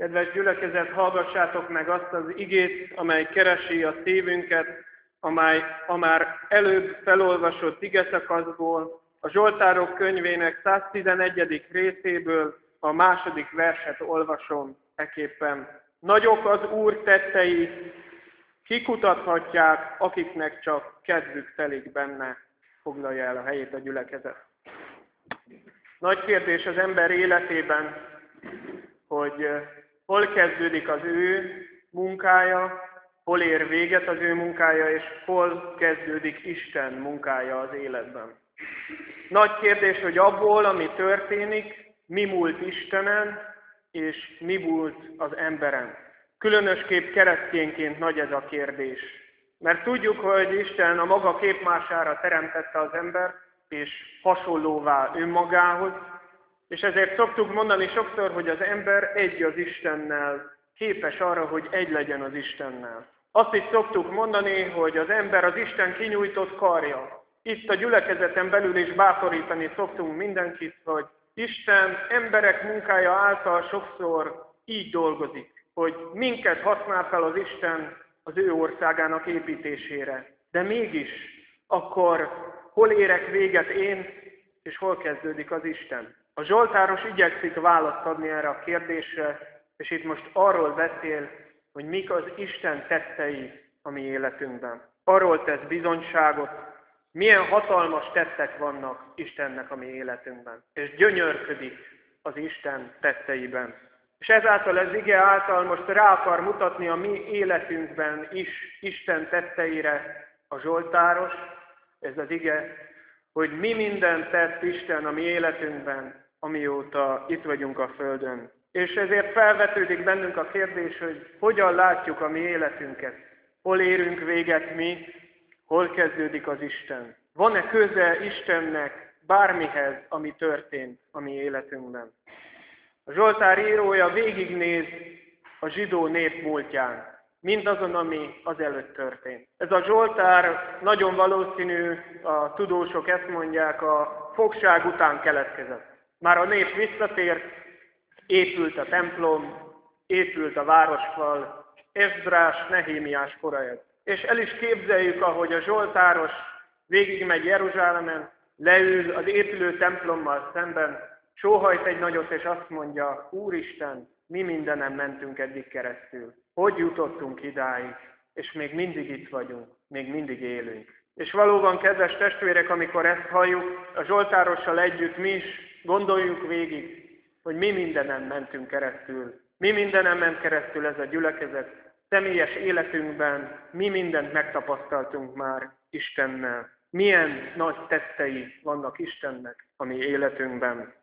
Kedves gyülekezet, hallgassátok meg azt az igét, amely keresi a szívünket, amely a már előbb felolvasott igeszakaszból, a Zsoltárok könyvének 111. részéből a második verset olvasom eképpen. Nagyok az Úr tettei, kikutathatják, akiknek csak kedvük telik benne. Foglalja el a helyét a gyülekezet. Nagy kérdés az ember életében, hogy hol kezdődik az ő munkája, hol ér véget az ő munkája, és hol kezdődik Isten munkája az életben. Nagy kérdés, hogy abból, ami történik, mi múlt Istenen, és mi múlt az emberen. Különösképp keresztényként nagy ez a kérdés. Mert tudjuk, hogy Isten a maga képmására teremtette az embert, és hasonlóvá önmagához, és ezért szoktuk mondani sokszor, hogy az ember egy az Istennel, képes arra, hogy egy legyen az Istennel. Azt is szoktuk mondani, hogy az ember az Isten kinyújtott karja. Itt a gyülekezeten belül is bátorítani szoktunk mindenkit, hogy Isten emberek munkája által sokszor így dolgozik, hogy minket használ fel az Isten az ő országának építésére. De mégis, akkor hol érek véget én, és hol kezdődik az Isten? A Zsoltáros igyekszik választ adni erre a kérdésre, és itt most arról beszél, hogy mik az Isten tettei a mi életünkben. Arról tesz bizonyságot, milyen hatalmas tettek vannak Istennek a mi életünkben. És gyönyörködik az Isten tetteiben. És ezáltal az ige által most rá akar mutatni a mi életünkben is Isten tetteire a Zsoltáros, ez az ige, hogy mi mindent tett Isten a mi életünkben, amióta itt vagyunk a Földön. És ezért felvetődik bennünk a kérdés, hogy hogyan látjuk a mi életünket. Hol érünk véget mi, hol kezdődik az Isten. Van-e köze Istennek bármihez, ami történt a mi életünkben? A Zsoltár írója végignéz a zsidó nép múltján, mindazon, ami azelőtt történt. Ez a Zsoltár nagyon valószínű, a tudósok ezt mondják, a fogság után keletkezett. Már a nép visszatért, épült a templom, épült a városfal, Esdrás, Nehémiás kora ez. És el is képzeljük, ahogy a Zsoltáros végigmegy Jeruzsálemen, leül az épülő templommal szemben, sóhajt egy nagyot, és azt mondja, Úristen, mi mindenen mentünk eddig keresztül. Hogy jutottunk idáig, és még mindig itt vagyunk, még mindig élünk. És valóban, kedves testvérek, amikor ezt halljuk, a Zsoltárossal együtt mi is gondoljuk végig, hogy mi mindenen mentünk keresztül. Mi mindenen ment keresztül ez a gyülekezet. Személyes életünkben mi mindent megtapasztaltunk már Istennel. Milyen nagy tettei vannak Istennek a mi életünkben.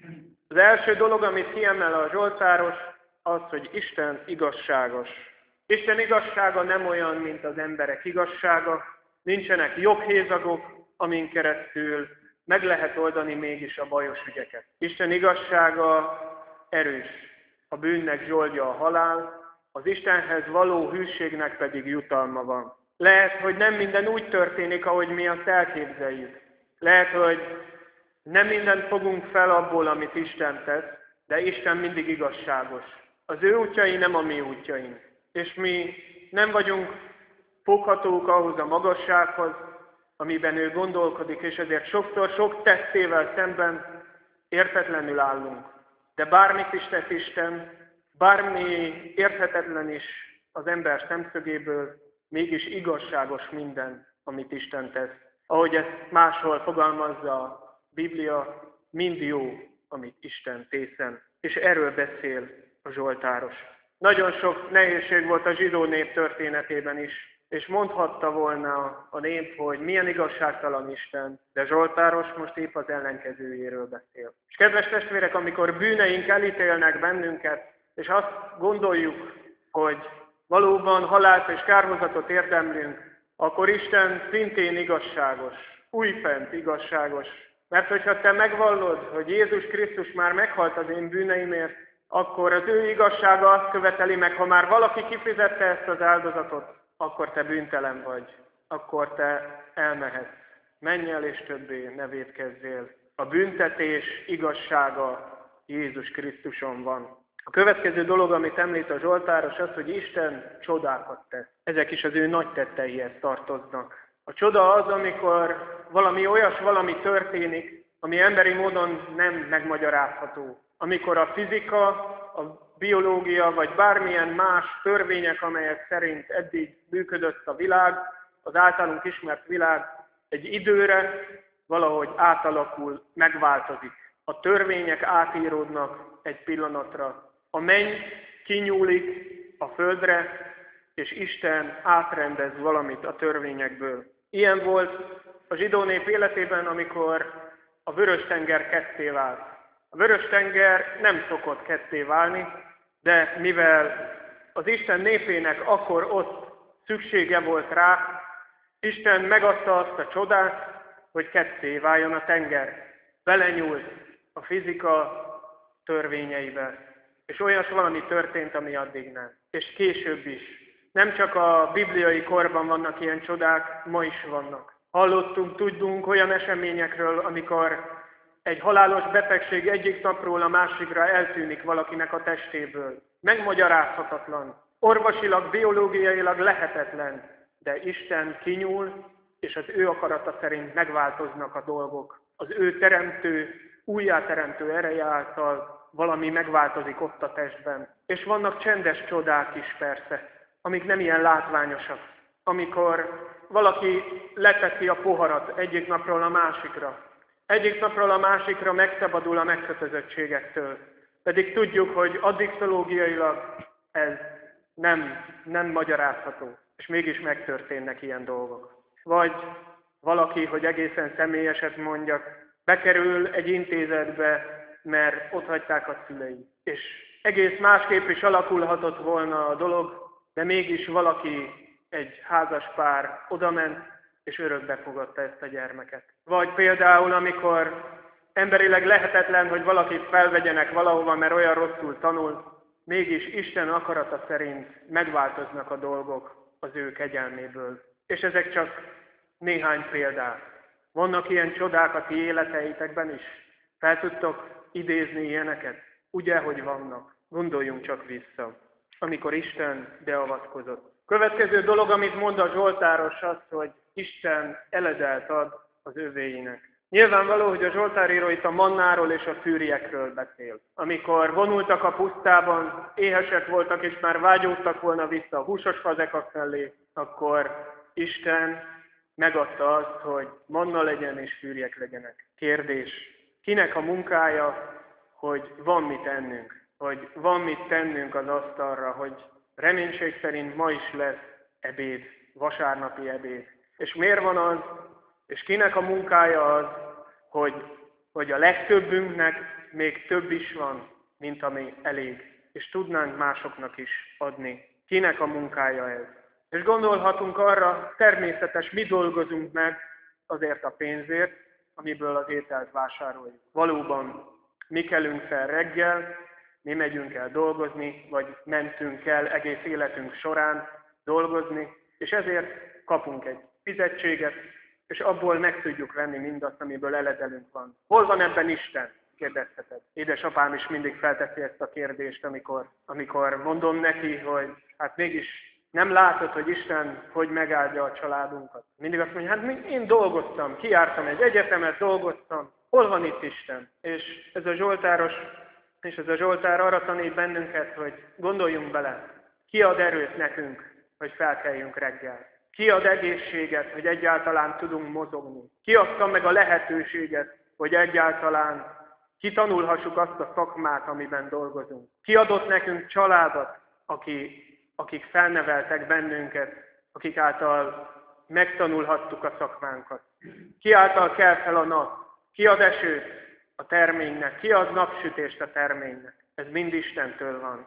Az első dolog, amit kiemel a Zsoltáros, az, hogy Isten igazságos. Isten igazsága nem olyan, mint az emberek igazsága. Nincsenek joghézagok, amin keresztül meg lehet oldani mégis a bajos ügyeket. Isten igazsága erős. A bűnnek zsoldja a halál, az Istenhez való hűségnek pedig jutalma van. Lehet, hogy nem minden úgy történik, ahogy mi azt elképzeljük. Lehet, hogy nem mindent fogunk fel abból, amit Isten tesz, de Isten mindig igazságos. Az ő útjai nem a mi útjaink. És mi nem vagyunk foghatók ahhoz a magassághoz, amiben ő gondolkodik, és ezért sokszor sok tettével szemben értetlenül állunk. De bármit is tesz Isten, bármi érthetetlen is az ember szemszögéből, mégis igazságos minden, amit Isten tesz. Ahogy ezt máshol fogalmazza a Biblia, mind jó, amit Isten tészen. És erről beszél a Zsoltáros. Nagyon sok nehézség volt a zsidó nép történetében is, és mondhatta volna a nép, hogy milyen igazságtalan Isten, de Zsoltáros most épp az ellenkezőjéről beszél. És kedves testvérek, amikor bűneink elítélnek bennünket, és azt gondoljuk, hogy valóban halált és kárhozatot érdemlünk, akkor Isten szintén igazságos, újfent igazságos. Mert hogyha te megvallod, hogy Jézus Krisztus már meghalt az én bűneimért, akkor az ő igazsága azt követeli meg, ha már valaki kifizette ezt az áldozatot, akkor te bűntelen vagy, akkor te elmehetsz. Menj el és többé ne vétkezzél. A büntetés igazsága Jézus Krisztuson van. A következő dolog, amit említ a Zsoltáros, az, hogy Isten csodákat tesz. Ezek is az ő nagy tetteihez tartoznak. A csoda az, amikor valami történik, ami emberi módon nem megmagyarázható. Amikor a fizika, a biológia, vagy bármilyen más törvények, amelyek szerint eddig működött a világ, az általunk ismert világ, egy időre valahogy átalakul, megváltozik. A törvények átíródnak egy pillanatra. A menny kinyúlik a földre, és Isten átrendez valamit a törvényekből. Ilyen volt a zsidó nép életében, amikor a Vörös-tenger ketté vált. A Vörös-tenger nem szokott ketté válni, de mivel az Isten népének akkor ott szüksége volt rá, Isten megadta azt a csodát, hogy ketté váljon a tenger. Belenyúlt a fizika törvényeibe. És olyas valami történt, ami addig nem. És később is. Nem csak a bibliai korban vannak ilyen csodák, ma is vannak. Hallottunk, tudunk olyan eseményekről, amikor egy halálos betegség egyik napról a másikra eltűnik valakinek a testéből. Megmagyarázhatatlan. Orvosilag, biológiailag lehetetlen. De Isten kinyúl, és az ő akarata szerint megváltoznak a dolgok. Az ő újjáteremtő ereje által valami megváltozik ott a testben. És vannak csendes csodák is persze, amik nem ilyen látványosak. Amikor valaki leteszi a poharat egyik napról a másikra. Egyik napról a másikra megszabadul a megkötözöttségektől. Pedig tudjuk, hogy addiktológiailag ez nem magyarázható. És mégis megtörténnek ilyen dolgok. Vagy valaki, hogy egészen személyeset mondjak, bekerül egy intézetbe, mert ott hagyták a szülei. És egész másképp is alakulhatott volna a dolog, de mégis valaki, egy házas pár odament, és örökbe fogadta ezt a gyermeket. Vagy például, amikor emberileg lehetetlen, hogy valakit felvegyenek valahova, mert olyan rosszul tanult, mégis Isten akarata szerint megváltoznak a dolgok az ő kegyelméből. És ezek csak néhány példák. Vannak ilyen csodák a ti életeitekben is? Fel tudtok idézni ilyeneket? Ugye, hogy vannak. Gondoljunk csak vissza, amikor Isten beavatkozott. Következő dolog, amit mond a Zsoltáros, az, hogy Isten eledelt ad az övéinek. Nyilvánvaló, hogy a Zsoltáríró itt a mannáról és a fűriekről beszél. Amikor vonultak a pusztában, éhesek voltak, és már vágyódtak volna vissza a húsos fazekak felé, akkor Isten megadta azt, hogy manna legyen és fűriek legyenek. Kérdés, kinek a munkája, hogy van mit ennünk? Hogy van mit tennünk az asztalra, hogy reménység szerint ma is lesz ebéd, vasárnapi ebéd. És miért van az, és kinek a munkája az, hogy a legtöbbünknek még több is van, mint ami elég, és tudnánk másoknak is adni. Kinek a munkája ez? És gondolhatunk arra, természetes, mi dolgozunk meg azért a pénzért, amiből az ételt vásároljuk. Valóban mi kelünk fel reggel, mi megyünk el dolgozni, vagy mentünk el egész életünk során dolgozni, és ezért kapunk egy fizetséget, és abból meg tudjuk venni mindazt, amiből eledelünk van. Hol van ebben Isten? Kérdezheted. Édesapám is mindig felteszi ezt a kérdést, amikor mondom neki, hogy hát mégis nem látod, hogy Isten hogy megáldja a családunkat. Mindig azt mondja, hát én dolgoztam, kijártam egy egyetemet, dolgoztam. Hol van itt Isten? És ez a Zsoltáros, és ez a Zsoltár arra tanít bennünket, hogy gondoljunk bele, ki ad erőt nekünk, hogy felkeljünk reggel. Ki ad egészséget, hogy egyáltalán tudunk mozogni. Ki adta meg a lehetőséget, hogy egyáltalán kitanulhassuk azt a szakmát, amiben dolgozunk. Ki adott nekünk családot, akik felneveltek bennünket, akik által megtanulhattuk a szakmánkat. Ki által kell fel a nap, ki ad esőt a terménynek, ki ad napsütést a terménynek. Ez mind Istentől van.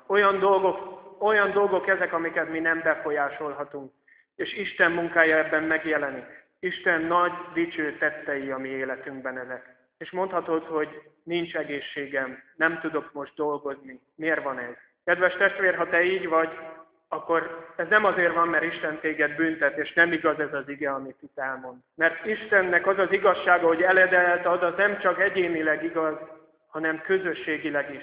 Olyan dolgok ezek, amiket mi nem befolyásolhatunk. És Isten munkája ebben megjelenik. Isten nagy, dicső tettei a mi életünkben ezek. És mondhatod, hogy nincs egészségem, nem tudok most dolgozni. Miért van ez? Kedves testvér, ha te így vagy, akkor ez nem azért van, mert Isten téged büntet, és nem igaz ez az ige, amit itt elmond. Mert Istennek az az igazsága, hogy eledelt ad, az nem csak egyénileg igaz, hanem közösségileg is.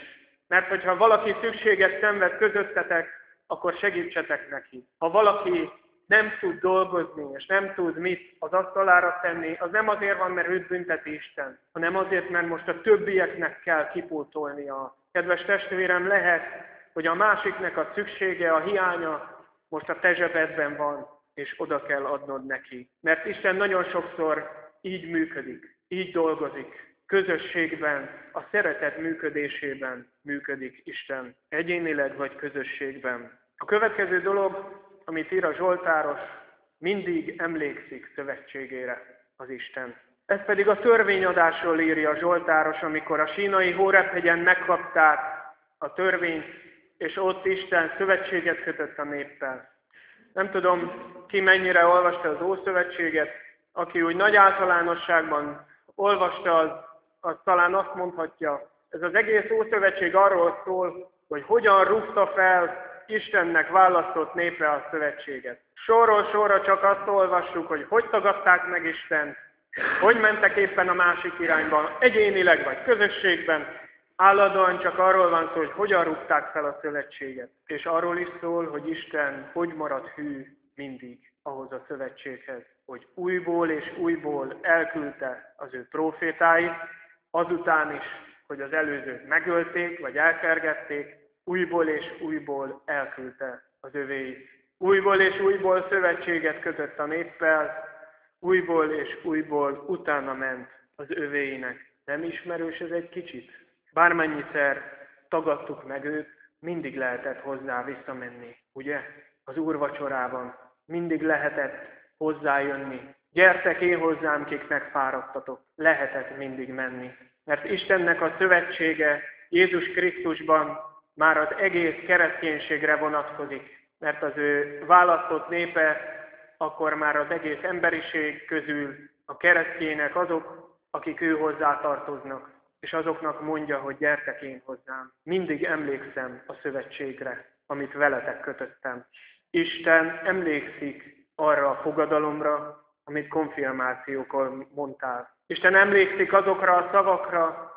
Mert hogyha valaki szükséget szenved közöttetek, akkor segítsetek neki. Ha valaki nem tud dolgozni, és nem tud mit az asztalára tenni, az nem azért van, mert őt bünteti Isten, hanem azért, mert most a többieknek kell kipótolnia. Kedves testvérem, lehet, hogy a másiknek a szüksége, a hiánya most a te zsebedben van, és oda kell adnod neki. Mert Isten nagyon sokszor így működik, így dolgozik. Közösségben, a szeretet működésében működik Isten, egyénileg vagy közösségben. A következő dolog, amit ír a Zsoltáros, mindig emlékszik szövetségére az Isten. Ez pedig a törvényadásról írja a Zsoltáros, amikor a sínai Hóreb-hegyen megkapták a törvényt, és ott Isten szövetséget kötött a néppel. Nem tudom, ki mennyire olvasta az Ószövetséget, aki úgy nagy általánosságban olvasta, az talán azt mondhatja, ez az egész Ószövetség arról szól, hogy hogyan rúgta fel Istennek választott népe a szövetséget. Sorról sorra csak azt olvassuk, hogy tagadták meg Istent, hogy mentek éppen a másik irányba, egyénileg vagy közösségben. Állandóan csak arról van szó, hogy hogyan rúgták fel a szövetséget. És arról is szól, hogy Isten hogy marad hű mindig ahhoz a szövetséghez, hogy újból és újból elküldte az ő prófétáit, azután is, hogy az előzőt megölték, vagy elkergették, újból és újból elküldte az övéit. Újból és újból szövetséget kötött a néppel, újból és újból utána ment az övéinek. Nem ismerős ez egy kicsit? Bármennyiszer tagadtuk meg őt, mindig lehetett hozzá visszamenni, ugye? Az úrvacsorában mindig lehetett hozzájönni. Gyertek én hozzám, kik megfáradtatok. Lehetett mindig menni. Mert Istennek a szövetsége Jézus Krisztusban már az egész kereszténységre vonatkozik. Mert az ő választott népe akkor már az egész emberiség közül a keresztjének azok, akik ő hozzá tartoznak. És azoknak mondja, hogy gyertek én hozzám. Mindig emlékszem a szövetségre, amit veletek kötöttem. Isten emlékszik arra a fogadalomra, amit konfirmációkor mondtál. Isten emlékszik azokra a szavakra,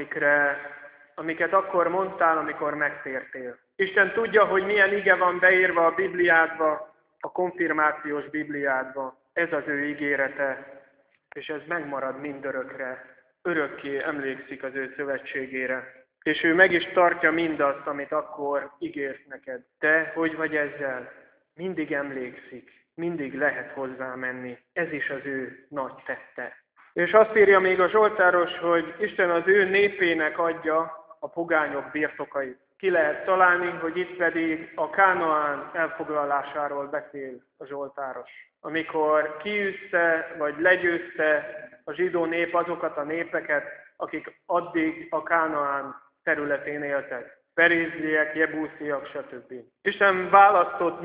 amiket akkor mondtál, amikor megtértél. Isten tudja, hogy milyen ige van beírva a Bibliádba, a konfirmációs Bibliádba. Ez az ő ígérete, és ez megmarad mindörökre. Örökké emlékszik az ő szövetségére. És ő meg is tartja mindazt, amit akkor ígért neked. Te hogy vagy ezzel? Mindig emlékszik, mindig lehet hozzá menni. Ez is az ő nagy tette. És azt írja még a Zsoltáros, hogy Isten az ő népének adja a pogányok birtokait. Ki lehet találni, hogy itt pedig a Kánaán elfoglalásáról beszél a Zsoltáros. Amikor kiűzte, vagy legyőzte a zsidó nép azokat a népeket, akik addig a Kánaán területén éltek. Perizliek, jebúsziak, stb. Isten választott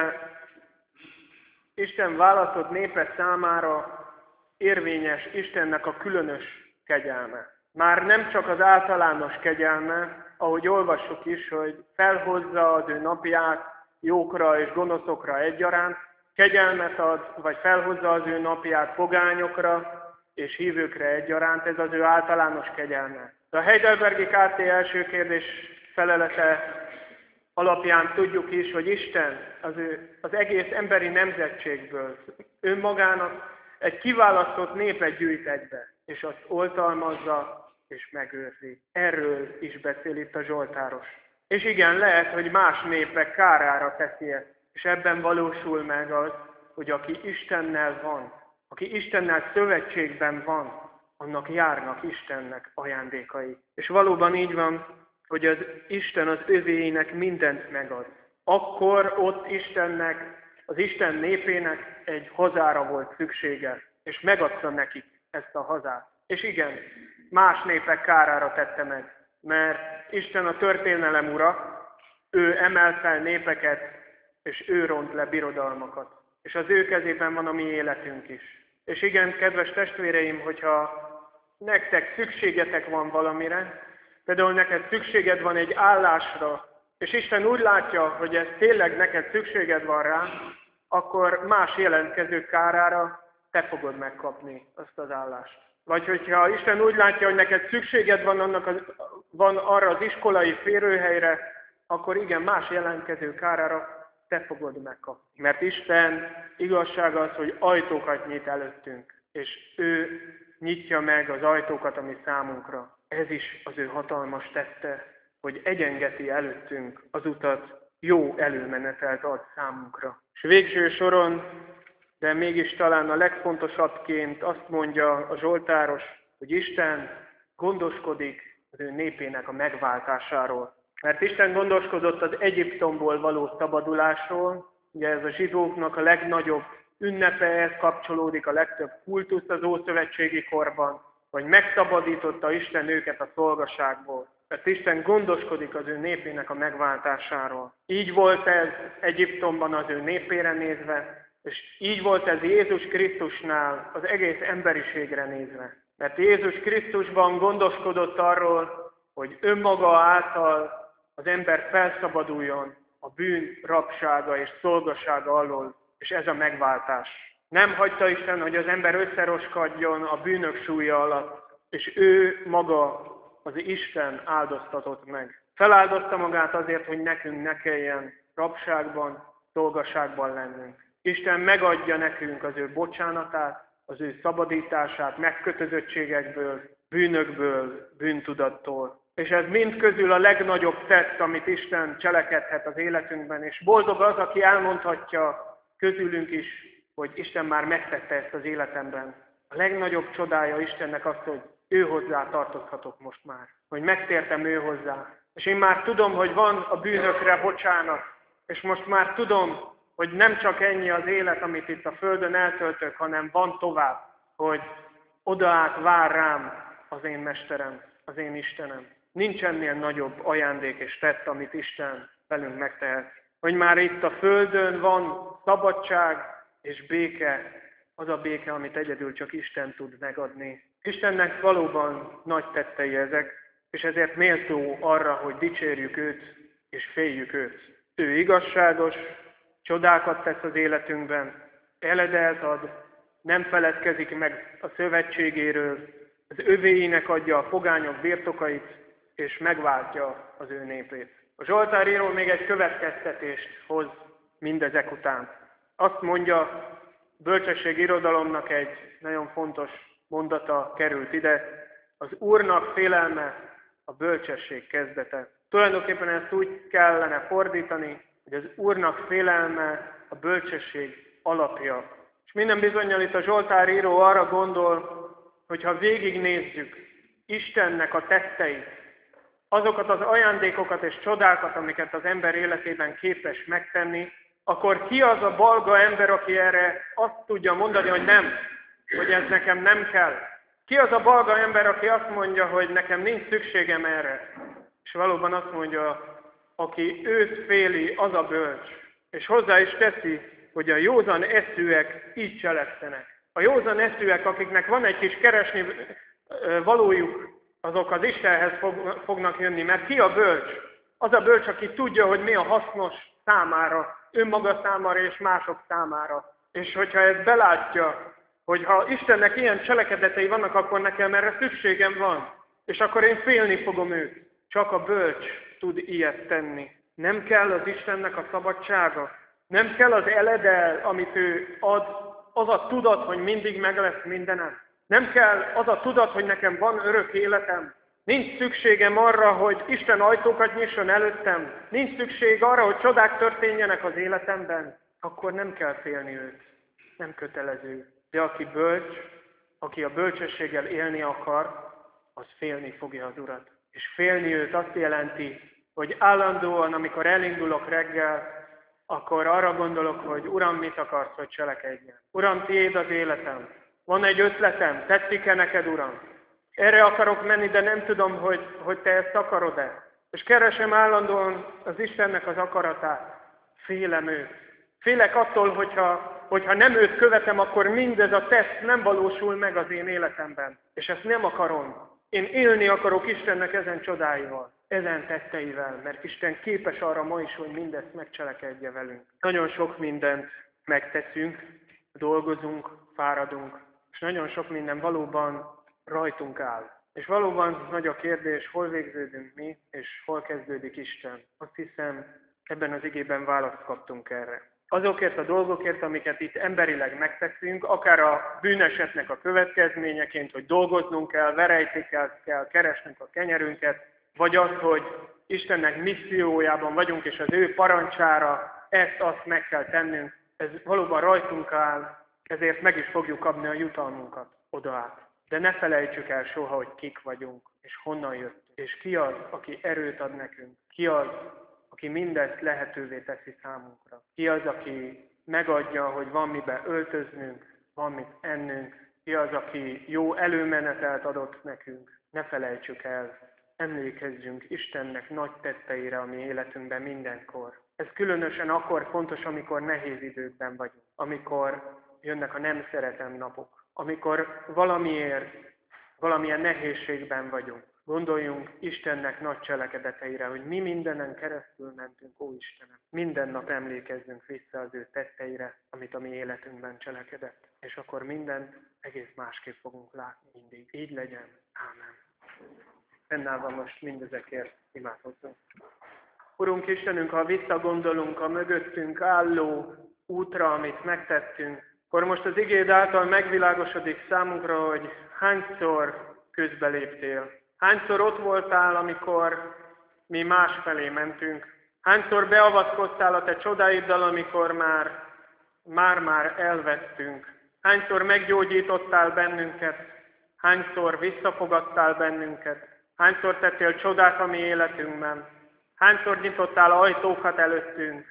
népe számára érvényes Istennek a különös kegyelme. Már nem csak az általános kegyelme, ahogy olvassuk is, hogy felhozza az ő napját jókra és gonoszokra egyaránt, kegyelmet ad, vagy felhozza az ő napját pogányokra és hívőkre egyaránt, ez az ő általános kegyelme. A Heidelbergi KT első kérdés felelete alapján tudjuk is, hogy Isten az egész emberi nemzetségből önmagának egy kiválasztott népet gyűjt egybe, és azt oltalmazza és megőrzi. Erről is beszél itt a Zsoltáros. És igen, lehet, hogy más népek kárára teszi ezt, és ebben valósul meg az, hogy aki Istennel van, aki Istennel szövetségben van, annak járnak Istennek ajándékai. És valóban így van, hogy az Isten az övéinek mindent megad. Akkor ott Istennek, az Isten népének egy hazára volt szüksége, és megadta nekik ezt a hazát. És igen, más népek kárára tette meg, mert Isten a történelem ura, ő emel fel népeket, és ő ront le birodalmakat. És az ő kezében van a mi életünk is. És igen, kedves testvéreim, hogyha nektek szükségetek van valamire, például neked szükséged van egy állásra, és Isten úgy látja, hogy ez tényleg neked szükséged van rá, akkor más jelentkezők kárára te fogod megkapni azt az állást. vagy hogyha Isten úgy látja, hogy neked szükséged van arra az iskolai férőhelyre, akkor igen, más jelentkező kárára te fogod megkapni. Mert Isten igazsága az, hogy ajtókat nyit előttünk, és ő nyitja meg az ajtókat, ami számunkra. Ez is az ő hatalmas tette, hogy egyengeti előttünk az utat, jó előmenetelt ad számunkra. És végső soron, de mégis talán a legfontosabbként azt mondja a zsoltáros, hogy Isten gondoskodik az ő népének a megváltásáról. Mert Isten gondoskodott az Egyiptomból való szabadulásról, ugye ez a zsidóknak a legnagyobb ünnepe, ehhez kapcsolódik a legtöbb kultusz az ószövetségi korban, hogy megszabadította Isten őket a szolgaságból. Mert Isten gondoskodik az ő népének a megváltásáról. Így volt ez Egyiptomban az ő népére nézve, és így volt ez Jézus Krisztusnál az egész emberiségre nézve. Mert Jézus Krisztusban gondoskodott arról, hogy önmaga által az ember felszabaduljon a bűn rabsága és szolgasága alól, és ez a megváltás. Nem hagyta Isten, hogy az ember összeroskadjon a bűnök súlya alatt, és ő maga, az Isten áldoztatott meg. Feláldozta magát azért, hogy nekünk ne kelljen rabságban, szolgaságban lennünk. Isten megadja nekünk az ő bocsánatát, az ő szabadítását megkötözöttségekből, bűnökből, bűntudattól. És ez mind közül a legnagyobb tett, amit Isten cselekedhet az életünkben, és boldog az, aki elmondhatja közülünk is, hogy Isten már megtette ezt az életemben. A legnagyobb csodája Istennek az, hogy ő hozzá tartozhatok most már, hogy megtértem ő hozzá. És én már tudom, hogy van a bűnökre bocsánat, és most már tudom, hogy nem csak ennyi az élet, amit itt a földön eltöltök, hanem van tovább, hogy odaát vár rám az én mesterem, az én Istenem. Nincs ennél nagyobb ajándék és tett, amit Isten velünk megtehet. Hogy már itt a földön van szabadság és béke, az a béke, amit egyedül csak Isten tud megadni. Istennek valóban nagy tettei ezek, és ezért méltó arra, hogy dicsérjük őt és féljük őt. Ő igazságos, csodákat tesz az életünkben, eledelt ad, nem feledkezik meg a szövetségéről, az övéinek adja a pogányok birtokait, és megváltja az ő népét. A zsoltáríró még egy következtetést hoz mindezek után. Azt mondja, bölcsesség irodalomnak egy nagyon fontos mondata került ide, az Úrnak félelme a bölcsesség kezdete. Tulajdonképpen ezt úgy kellene fordítani, hogy az Úrnak félelme a bölcsesség alapja. És minden bizonnyal itt a zsoltáríró arra gondol, hogyha végignézzük Istennek a tetteit, azokat az ajándékokat és csodákat, amiket az ember életében képes megtenni, akkor ki az a balga ember, aki erre azt tudja mondani, hogy nem, hogy ez nekem nem kell. Ki az a balga ember, aki azt mondja, hogy nekem nincs szükségem erre. És valóban azt mondja, aki őt féli, az a bölcs. És hozzá is teszi, hogy a józan eszűek így cselekszenek. A józan eszűek, akiknek van egy kis keresni valójuk, azok az Istenhez fognak jönni, mert ki a bölcs? Az a bölcs, aki tudja, hogy mi a hasznos számára, önmaga számára és mások számára. És hogyha ezt belátja, hogy ha Istennek ilyen cselekedetei vannak, akkor nekem erre szükségem van, és akkor én félni fogom őt. Csak a bölcs tud ilyet tenni. Nem kell az Istennek a szabadsága, nem kell az eledel, amit ő ad, az a tudat, hogy mindig meg lesz mindenem. Nem kell az a tudat, hogy nekem van örök életem. Nincs szükségem arra, hogy Isten ajtókat nyisson előttem. Nincs szükség arra, hogy csodák történjenek az életemben. Akkor nem kell félni őt. Nem kötelező. De aki bölcs, aki a bölcsességgel élni akar, az félni fogja az Urat. És félni őt azt jelenti, hogy állandóan, amikor elindulok reggel, akkor arra gondolok, hogy Uram, mit akarsz, hogy cselekedjen. Uram, tiéd az életem. Van egy ötletem, tetszik-e neked, Uram? Erre akarok menni, de nem tudom, hogy te ezt akarod-e. És keresem állandóan az Istennek az akaratát. Félem őt. Félek attól, hogyha nem őt követem, akkor mindez a tett nem valósul meg az én életemben. És ezt nem akarom. Én élni akarok Istennek ezen csodáival, ezen tetteivel, mert Isten képes arra ma is, hogy mindezt megcselekedje velünk. Nagyon sok mindent megteszünk, dolgozunk, fáradunk, és nagyon sok minden valóban rajtunk áll. És valóban nagy a kérdés, hol végződünk mi, és hol kezdődik Isten. Azt hiszem, ebben az igében választ kaptunk erre. Azokért a dolgokért, amiket itt emberileg megteszünk, akár a bűnesetnek a következményeként, hogy dolgoznunk kell, verejtékkel kell keresnünk a kenyerünket, vagy az, hogy Istennek missziójában vagyunk, és az ő parancsára ezt-azt meg kell tennünk, ez valóban rajtunk áll, ezért meg is fogjuk kapni a jutalmunkat oda át. De ne felejtsük el soha, hogy kik vagyunk, és honnan jöttünk, és ki az, aki erőt ad nekünk, ki az, aki mindezt lehetővé teszi számunkra. Ki az, aki megadja, hogy van mibe öltöznünk, van mit ennünk, ki az, aki jó előmenetelt adott nekünk. Ne felejtsük el, emlékezzünk Istennek nagy tetteire a mi életünkben mindenkor. Ez különösen akkor fontos, amikor nehéz időkben vagyunk, amikor jönnek a nem szeretem napok, amikor valamilyen nehézségben vagyunk. Gondoljunk Istennek nagy cselekedeteire, hogy mi mindenen keresztül mentünk, ó Istenem. Minden nap emlékezzünk vissza az ő tetteire, amit a mi életünkben cselekedett. És akkor mindent egész másképp fogunk látni mindig. Így legyen. Ámen. Fennállva most mindezekért imádkozzunk. Urunk Istenünk, ha visszagondolunk a mögöttünk álló útra, amit megtettünk, akkor most az igéd által megvilágosodik számunkra, hogy hányszor közbeléptél. Hányszor ott voltál, amikor mi másfelé mentünk. Hányszor beavatkoztál a te csodáiddal, amikor már elvesztünk. Hányszor meggyógyítottál bennünket. Hányszor visszafogadtál bennünket. Hányszor tettél csodát a mi életünkben. Hányszor nyitottál ajtókat előttünk.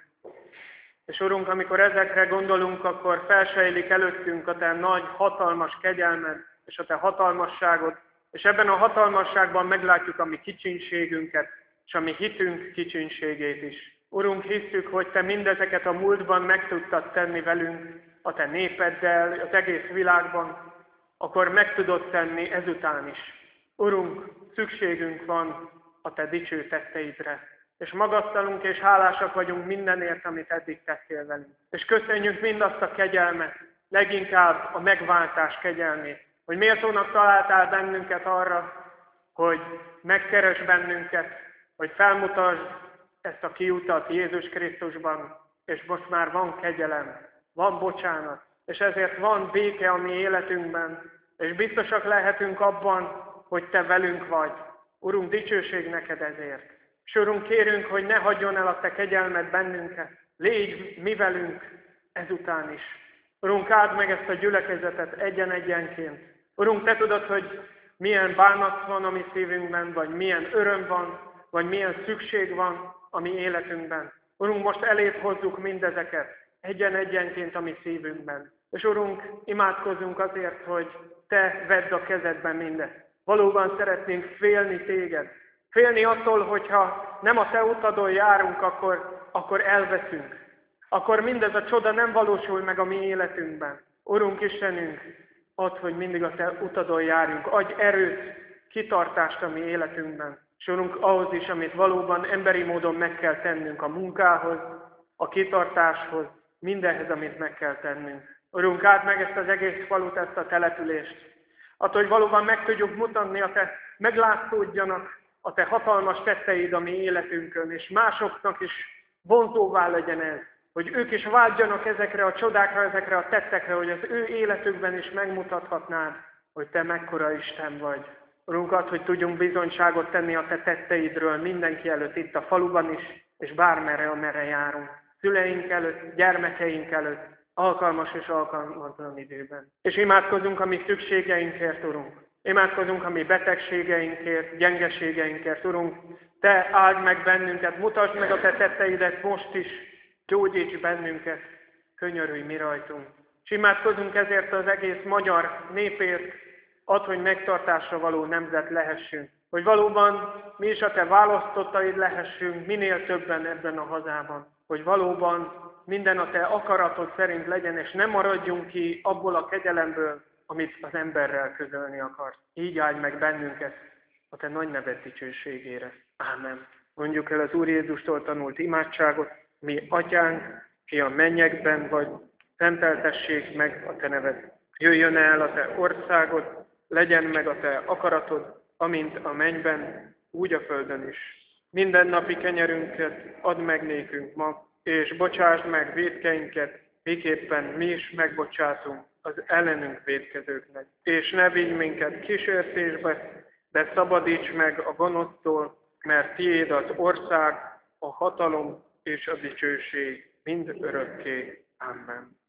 És Urunk, amikor ezekre gondolunk, akkor felsejlik előttünk a te nagy, hatalmas kegyelmed és a te hatalmasságod, és ebben a hatalmasságban meglátjuk a mi kicsinségünket, és a mi hitünk kicsinségét is. Urunk, hisszük, hogy te mindezeket a múltban meg tudtad tenni velünk, a te népeddel, az egész világban, akkor meg tudod tenni ezután is. Urunk, szükségünk van a te dicső tetteidre, és magasztalunk és hálásak vagyunk mindenért, amit eddig tettél velünk. És köszönjük mindazt a kegyelmet, leginkább a megváltás kegyelmét, hogy méltónak találtál bennünket arra, hogy megkeres bennünket, hogy felmutasd ezt a kiutat Jézus Krisztusban, és most már van kegyelem, van bocsánat, és ezért van béke a mi életünkben, és biztosak lehetünk abban, hogy te velünk vagy. Urunk, dicsőség neked ezért. És Urunk, kérünk, hogy ne hagyjon el a te kegyelmed bennünket. Légy mi velünk ezután is. Urunk, áld meg ezt a gyülekezetet egyen-egyenként. Urunk, te tudod, hogy milyen bánat van a mi szívünkben, vagy milyen öröm van, vagy milyen szükség van a mi életünkben. Urunk, most eléd hozzuk mindezeket egyen-egyenként a mi szívünkben. És Urunk, imádkozzunk azért, hogy te vedd a kezedben mindezt. Valóban szeretnénk félni téged. Félni attól, hogyha nem a te utadon járunk, akkor elveszünk. Akkor mindez a csoda nem valósul meg a mi életünkben. Urunk Istenünk, add, hogy mindig a te utadon járjunk. Adj erőt, kitartást a mi életünkben. És Urunk, ahhoz is, amit valóban emberi módon meg kell tennünk a munkához, a kitartáshoz, mindenhez, amit meg kell tennünk. Urunk, áld meg ezt az egész falut, ezt a települést. Attól, hogy valóban meg tudjuk mutatni, meglátszódjanak a te hatalmas tetteid a mi életünkön, és másoknak is vonzóvá legyen ez, hogy ők is vágyjanak ezekre a csodákra, ezekre a tettekre, hogy az ő életükben is megmutathatnád, hogy te mekkora Isten vagy. Urunk, add, hogy tudjunk bizonyságot tenni a te tetteidről mindenki előtt, itt a faluban is, és bármerre, amerre járunk. Szüleink előtt, gyermekeink előtt, alkalmas és alkalmatlan időben. És imádkozunk a mi szükségeinkért, Urunk. Imádkozunk a mi betegségeinkért, gyengeségeinkért, Urunk. Te áld meg bennünket, mutasd meg a te tetteidet most is, gyógyíts bennünket, könyörülj mi rajtunk. És imádkozunk ezért az egész magyar népért, add, hogy megtartásra való nemzet lehessünk. Hogy valóban mi is a te választottaid lehessünk minél többen ebben a hazában. Hogy valóban minden a te akaratod szerint legyen, és ne maradjunk ki abból a kegyelemből, amit az emberrel közölni akarsz. Így áldj meg bennünket a te nagy neved dicsőségére. Ámen. Mondjuk el az Úr Jézustól tanult imádságot. Mi atyánk, ki a mennyekben vagy, szenteltessék meg a te neved. Jöjjön el a te országod, legyen meg a te akaratod, amint a mennyben, úgy a földön is. Mindennapi kenyerünket add meg nékünk ma, és bocsásd meg vétkeinket, miképpen mi is megbocsátunk az ellenünk vétkezőknek. És ne vigy minket kísértésbe, de szabadíts meg a gonosztól, mert tiéd az ország, a hatalom és a dicsőség mind örökké. Amen.